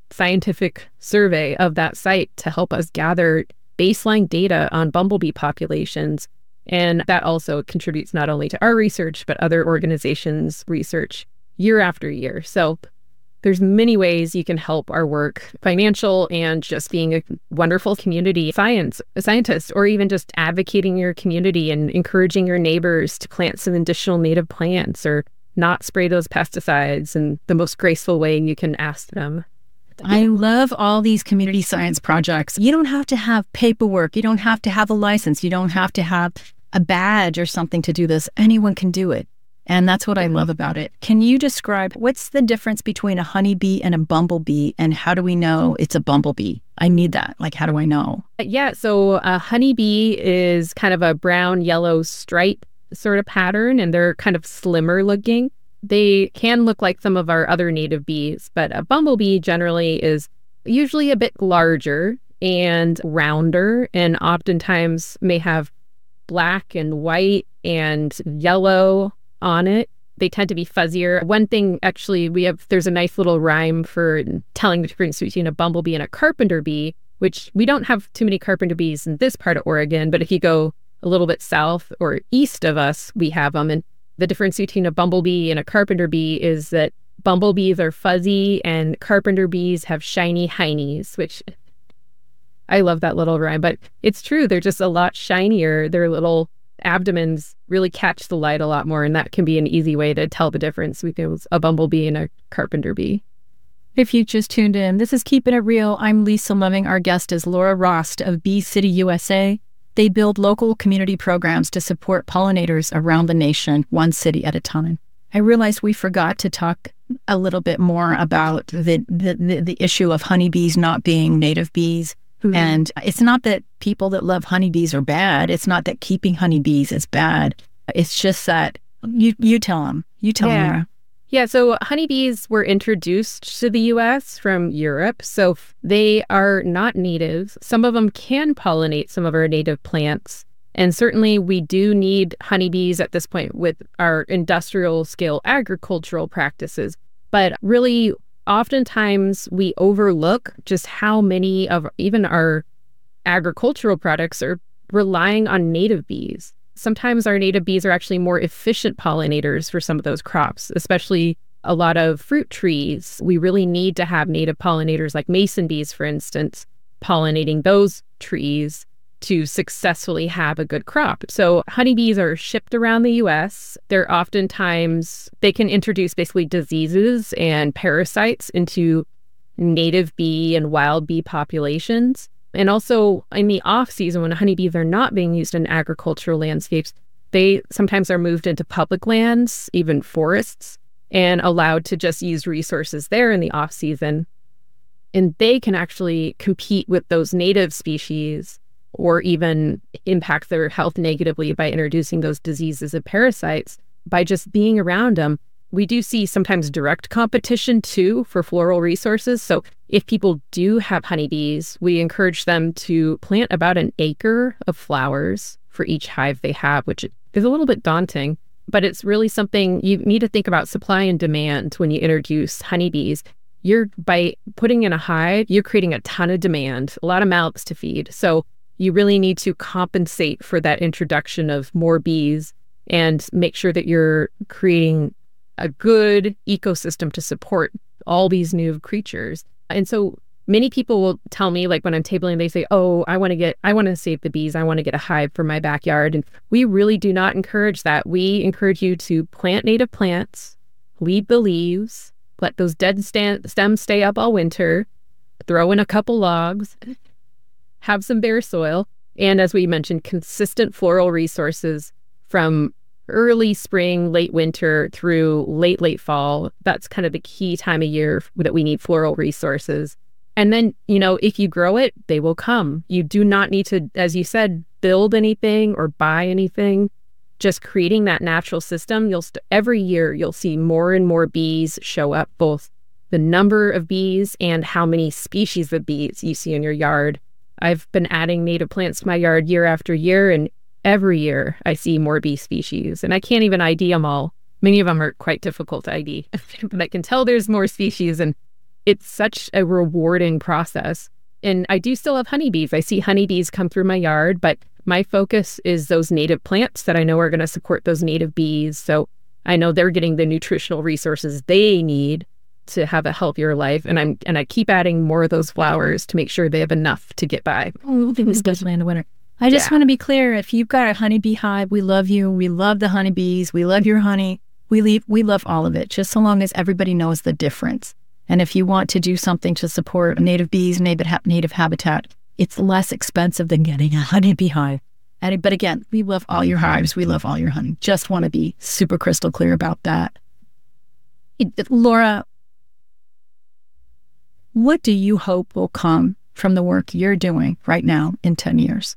scientific survey of that site to help us gather baseline data on bumblebee populations. And that also contributes not only to our research, but other organizations' research year after year. So there's many ways you can help our work, financial and just being a wonderful community scientist, or even just advocating your community and encouraging your neighbors to plant some additional native plants or not spray those pesticides in the most graceful way you can ask them. I love all these community science projects. You don't have to have paperwork. You don't have to have a license. You don't have to have a badge or something to do this. Anyone can do it. And that's what I love about it. Can you describe what's the difference between a honeybee and a bumblebee, and how do we know it's a bumblebee? I need that. Like, how do I know? Yeah, so a honeybee is kind of a brown, yellow stripe sort of pattern, and they're kind of slimmer looking. They can look like some of our other native bees, but a bumblebee generally is usually a bit larger and rounder, and oftentimes may have black and white and yellow on it. They tend to be fuzzier. One thing, actually, there's a nice little rhyme for telling the difference between a bumblebee and a carpenter bee, which we don't have too many carpenter bees in this part of Oregon, but if you go a little bit south or east of us, we have them. And the difference between a bumblebee and a carpenter bee is that bumblebees are fuzzy and carpenter bees have shiny heinies, which I love that little rhyme, but it's true. They're just a lot shinier. Their little abdomens really catch the light a lot more, and that can be an easy way to tell the difference between a bumblebee and a carpenter bee. If you just tuned in, this is Keeping It Real. I'm Lisa Loving. Our guest is Laura Rost of Bee City USA. They build local community programs to support pollinators around the nation, one city at a time. I realized we forgot to talk a little bit more about the issue of honeybees not being native bees. Mm-hmm. And it's not that people that love honeybees are bad. It's not that keeping honeybees is bad. It's just that you tell them. You tell them, Laura. Yeah, so honeybees were introduced to the U.S. from Europe, so they are not native. Some of them can pollinate some of our native plants, and certainly we do need honeybees at this point with our industrial scale agricultural practices. But really, oftentimes we overlook just how many of even our agricultural products are relying on native bees. Sometimes our native bees are actually more efficient pollinators for some of those crops, especially a lot of fruit trees. We really need to have native pollinators like mason bees, for instance, pollinating those trees to successfully have a good crop. So honeybees are shipped around the U.S. They're oftentimes, they can introduce basically diseases and parasites into native bee and wild bee populations. And also in the off season, when honeybees are not being used in agricultural landscapes, they sometimes are moved into public lands, even forests, and allowed to just use resources there in the off season. And they can actually compete with those native species or even impact their health negatively by introducing those diseases and parasites by just being around them. We do see sometimes direct competition too for floral resources. So if people do have honeybees, we encourage them to plant about an acre of flowers for each hive they have, which is a little bit daunting, but it's really something you need to think about supply and demand when you introduce honeybees. By putting in a hive, you're creating a ton of demand, a lot of mouths to feed. So you really need to compensate for that introduction of more bees and make sure that you're creating a good ecosystem to support all these new creatures. And so many people will tell me, like when I'm tabling, they say, oh, I want to save the bees. I want to get a hive for my backyard. And we really do not encourage that. We encourage you to plant native plants, leave the leaves, let those dead stems stay up all winter, throw in a couple logs, have some bare soil. And as we mentioned, consistent floral resources from early spring, late winter through late fall. That's kind of the key time of year that we need floral resources. And then, if you grow it, they will come. You do not need to, as you said, build anything or buy anything. Just creating that natural system, every year you'll see more and more bees show up, both the number of bees and how many species of bees you see in your yard. I've been adding native plants to my yard year after year, and every year I see more bee species, and I can't even ID them all. Many of them are quite difficult to ID, but I can tell there's more species, and it's such a rewarding process. And I do still have honeybees. I see honeybees come through my yard, but my focus is those native plants that I know are going to support those native bees. So I know they're getting the nutritional resources they need to have a healthier life. And I keep adding more of those flowers to make sure they have enough to get by. Especially in the winter. I just want to be clear. If you've got a honeybee hive, we love you. We love the honeybees. We love your honey. We love all of it, just so long as everybody knows the difference. And if you want to do something to support native bees, native habitat, it's less expensive than getting a honeybee hive. But again, we love all your hives. We love all your honey. Just want to be super crystal clear about that. Laura, what do you hope will come from the work you're doing right now in 10 years?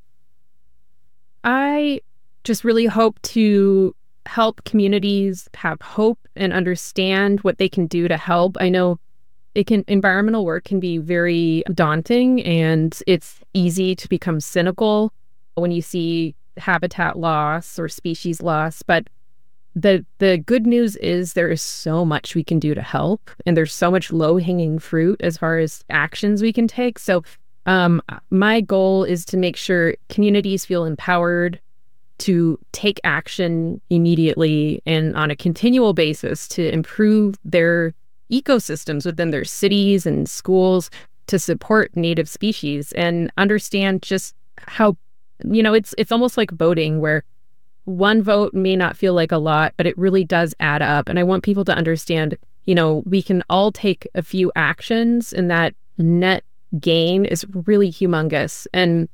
I just really hope to help communities have hope and understand what they can do to help. I know environmental work can be very daunting, and it's easy to become cynical when you see habitat loss or species loss. But the good news is there is so much we can do to help, and there's so much low-hanging fruit as far as actions we can take. So my goal is to make sure communities feel empowered to take action immediately and on a continual basis to improve their ecosystems within their cities and schools to support native species, and understand just how, it's almost like voting, where one vote may not feel like a lot, but it really does add up. And I want people to understand, we can all take a few actions, and that net gain is really humongous. And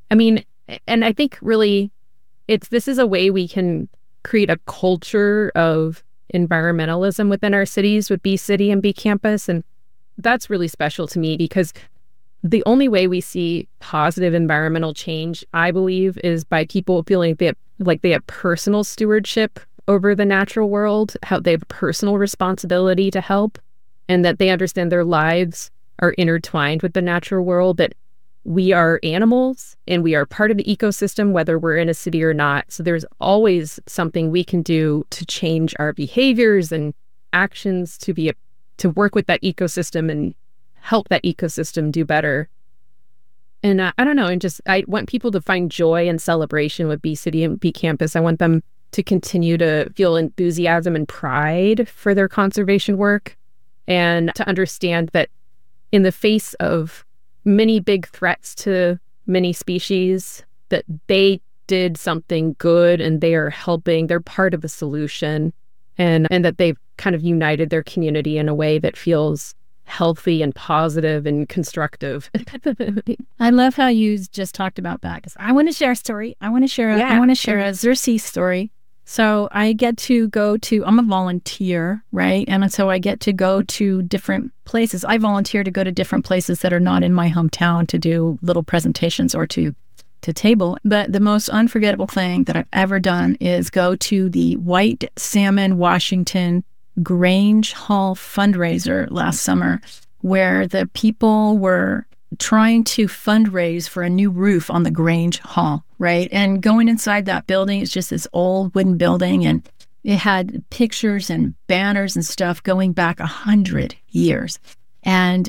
I think really this is a way we can create a culture of environmentalism within our cities with Bee City and Bee Campus. And that's really special to me, because the only way we see positive environmental change, I believe, is by people feeling they have personal stewardship over the natural world, how they have personal responsibility to help, and that they understand their lives are intertwined with the natural world, that we are animals and we are part of the ecosystem, whether we're in a city or not. So there's always something we can do to change our behaviors and actions to work with that ecosystem and help that ecosystem do better. And I don't know, I want people to find joy and celebration with Bee City and Bee Campus. I want them to continue to feel enthusiasm and pride for their conservation work, and to understand that in the face of many big threats to many species, that they did something good and they are helping, they're part of the solution, and that they've kind of united their community in a way that feels healthy and positive and constructive. I love how you just talked about that, because I want to share a story. I want to share a Xerces story. So I get to I'm a volunteer, right? And so I get to go to different places. I volunteer to go to different places that are not in my hometown to do little presentations or to table. But the most unforgettable thing that I've ever done is go to the White Salmon, Washington Grange Hall fundraiser last summer, where the people were trying to fundraise for a new roof on the Grange Hall, right? And going inside that building, it's just this old wooden building, and it had pictures and banners and stuff going back 100 years. And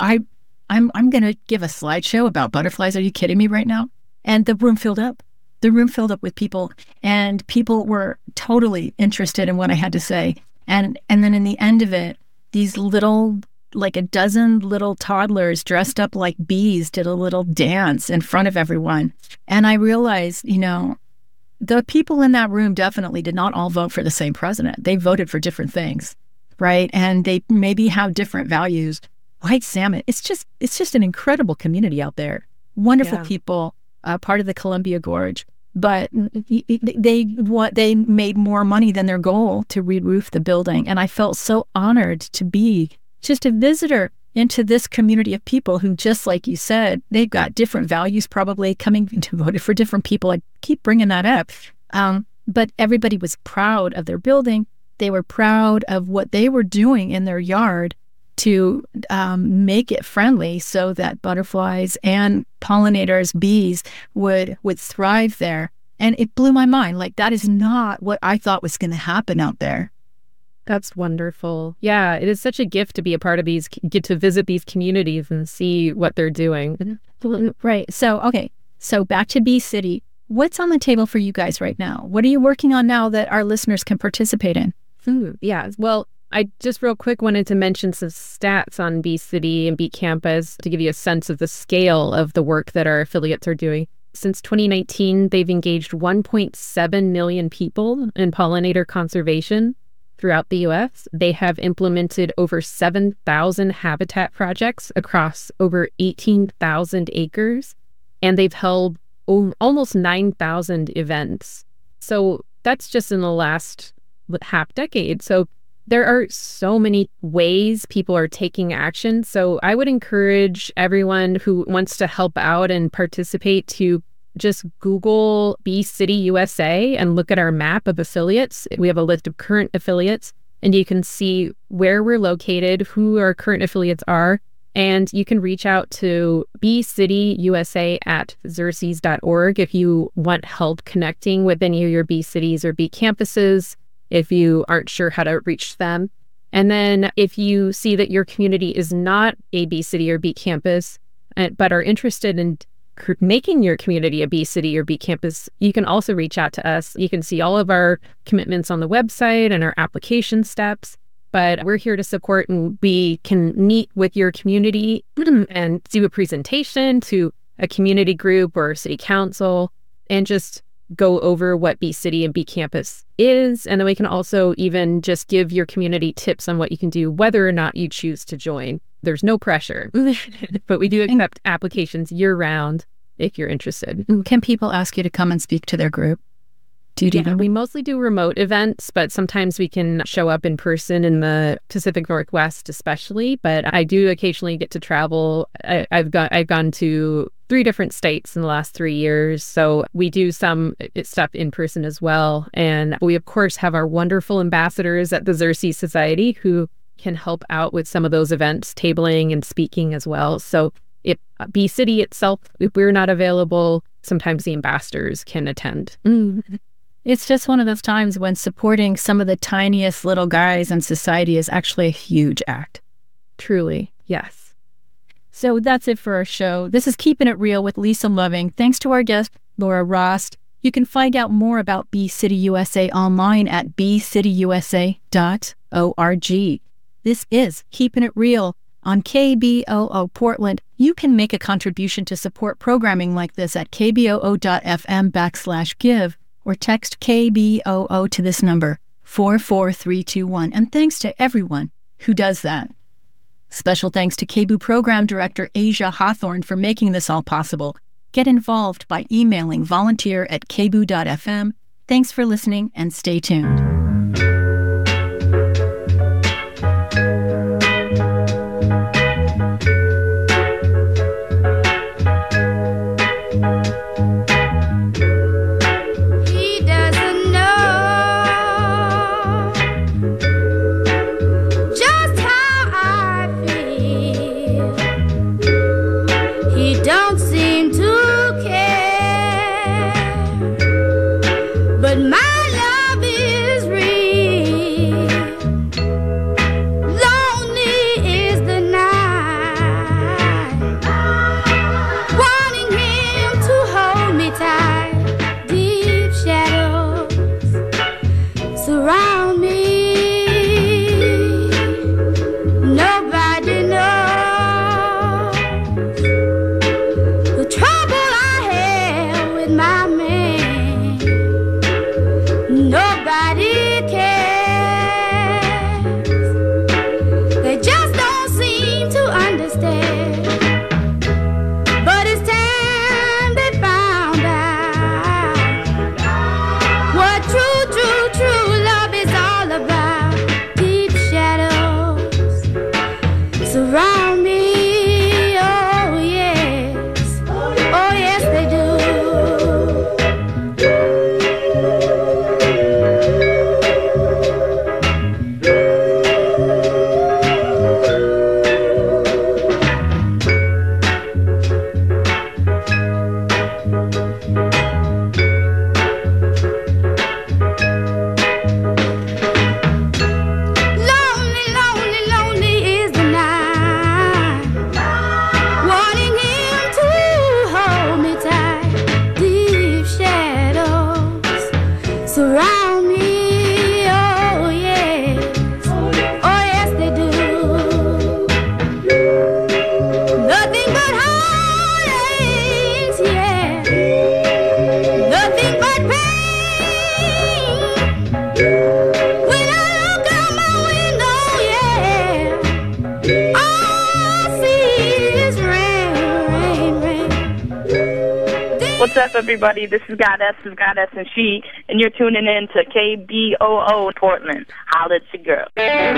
I'm going to give a slideshow about butterflies. Are you kidding me right now? And the room filled up. The room filled up with people, and people were totally interested in what I had to say. And then in the end of it, these like a dozen little toddlers dressed up like bees did a little dance in front of everyone. And I realized, the people in that room definitely did not all vote for the same president. They voted for different things, right? And they maybe have different values. White Salmon, it's just an incredible community out there. Wonderful people, part of the Columbia Gorge. But they made more money than their goal to re-roof the building. And I felt so honored to be just a visitor into this community of people who, just like you said, they've got different values, probably coming to vote for different people. I keep bringing that up. But everybody was proud of their building. They were proud of what they were doing in their yard to make it friendly so that butterflies and pollinators, bees, would thrive there. And it blew my mind. Like, that is not what I thought was going to happen out there. That's wonderful. Yeah, it is such a gift to be a part of these, get to visit these communities and see what they're doing. Right. So back to Bee City. What's on the table for you guys right now? What are you working on now that our listeners can participate in? Yeah. Well, I just real quick wanted to mention some stats on Bee City and Bee Campus to give you a sense of the scale of the work that our affiliates are doing. Since 2019, they've engaged 1.7 million people in pollinator conservation throughout the U.S. They have implemented over 7,000 habitat projects across over 18,000 acres, and they've held almost 9,000 events. So that's just in the last half decade. So there are so many ways people are taking action. So I would encourage everyone who wants to help out and participate to just Google Bee City USA and look at our map of affiliates. We have a list of current affiliates, and you can see where we're located, who our current affiliates are, and you can reach out to beecityusa@xerces.org if you want help connecting with any of your Bee Cities or Bee Campuses, if you aren't sure how to reach them. And then if you see that your community is not a Bee City or Bee Campus, but are interested in making your community a Bee City or Bee Campus, you can also reach out to us. You can see all of our commitments on the website and our application steps. But we're here to support, and we can meet with your community and do a presentation to a community group or city council and just go over what Bee City and Bee Campus is. And then we can also even just give your community tips on what you can do, whether or not you choose to join. There's no pressure, but we do accept applications year round if you're interested. Can people ask you to come and speak to their group? We mostly do remote events, but sometimes we can show up in person in the Pacific Northwest, especially. But I do occasionally get to travel. I've gone to 3 different states in the last 3 years, so we do some stuff in person as well. And we, of course, have our wonderful ambassadors at the Xerces Society who can help out with some of those events, tabling and speaking as well. So if Bee City itself, if we're not available, sometimes the ambassadors can attend. It's just one of those times when supporting some of the tiniest little guys in society is actually a huge act. Truly, yes. So that's it for our show. This is Keeping It Real with Lisa Loving. Thanks to our guest, Laura Rost. You can find out more about Bee City USA online at beecityusa.org. This is Keeping It Real on KBOO Portland. You can make a contribution to support programming like this at kboo.fm/give. or text KBOO to this number, 44321. And thanks to everyone who does that. Special thanks to KBOO Program Director Asia Hawthorne for making this all possible. Get involved by emailing volunteer@kboo.fm. Thanks for listening and stay tuned. But my love is What's up, everybody? This is Goddess and She, and you're tuning in to KBOO Portland. Holla at your girl.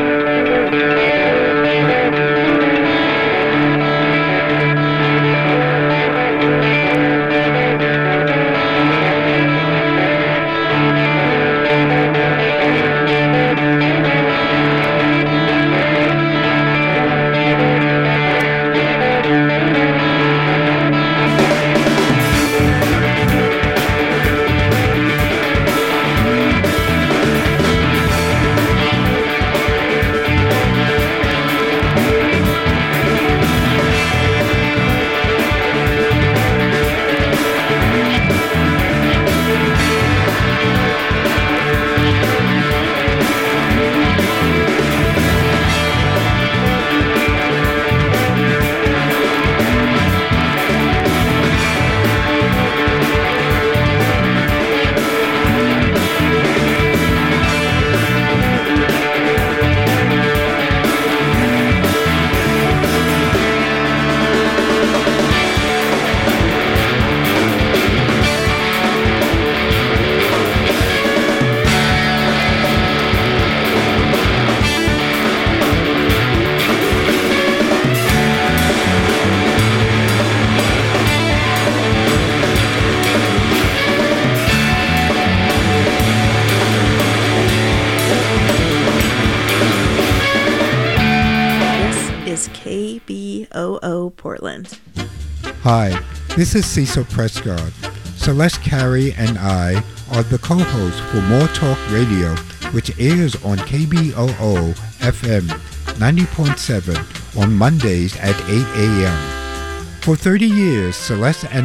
KBOO Portland. Hi, this is Cecil Prescott. Celeste Carey and I are the co-hosts for More Talk Radio, which airs on KBOO FM 90.7 on Mondays at 8 a.m. For 30 years, Celeste and